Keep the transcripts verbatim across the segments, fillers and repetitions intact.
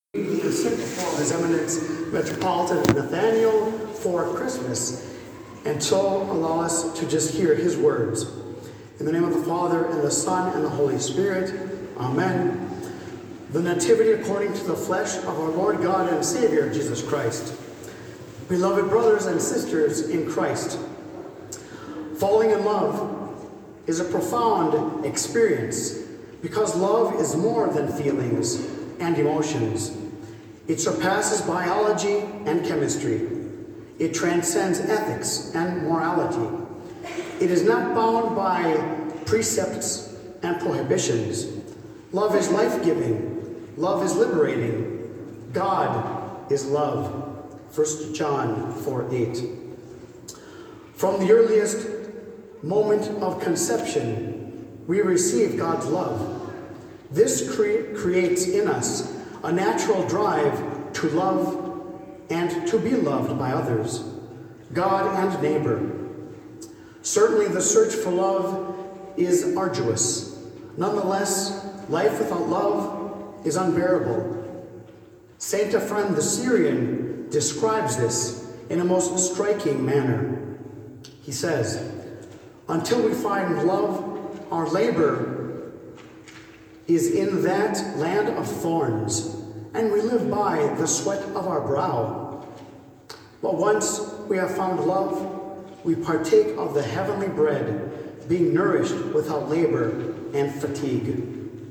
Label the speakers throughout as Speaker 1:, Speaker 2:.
Speaker 1: The simple form of His Eminence Metropolitan Nathaniel for Christmas, and so allow us to just hear his words. In the name of the Father, and the Son, and the Holy Spirit, Amen. The Nativity according to the flesh of our Lord God and Savior, Jesus Christ. Beloved brothers and sisters in Christ, falling in love is a profound experience because love is more than feelings and emotions. It surpasses biology and chemistry. It transcends ethics and morality. It is not bound by precepts and prohibitions. Love is life-giving. Love is liberating. God is love. First John four eight. From the earliest moment of conception, we receive God's love. This cre- creates in us a natural drive to love and to be loved by others, God and neighbor. Certainly the search for love is arduous. Nonetheless, life without love is unbearable. Saint Ephrem the Syrian describes this in a most striking manner. He says, "Until we find love, our labor is in that land of thorns, and we live by the sweat of our brow. But once we have found love, we partake of the heavenly bread, being nourished without labor and fatigue."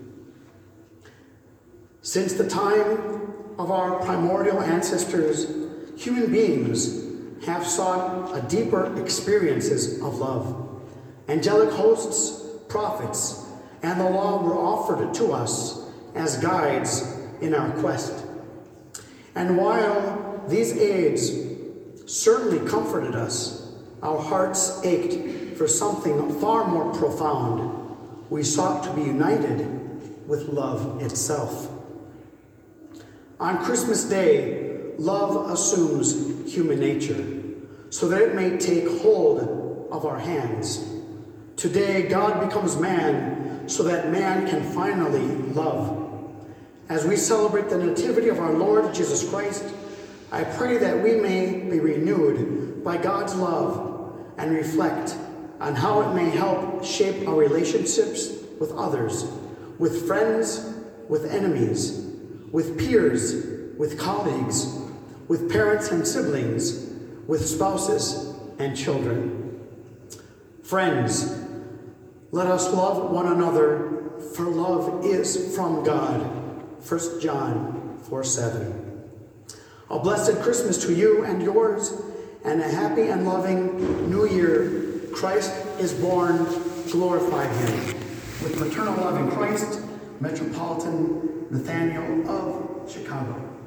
Speaker 1: Since the time of our primordial ancestors, human beings have sought a deeper experiences of love. Angelic hosts, prophets, and the law were offered to us as guides in our quest. And while these aids certainly comforted us, our hearts ached for something far more profound. We sought to be united with love itself. On Christmas Day, love assumes human nature, so that it may take hold of our hands. Today, God becomes man, so that man can finally love. As we celebrate the nativity of our Lord Jesus Christ, I pray that we may be renewed by God's love and reflect on how it may help shape our relationships with others, with friends, with enemies, with peers, with colleagues, with parents and siblings, with spouses and children. Friends, let us love one another, for love is from God. First John four seven. A blessed Christmas to you and yours, and a happy and loving New Year. Christ is born, glorify Him. With maternal love in Christ, Metropolitan Nathaniel of Chicago.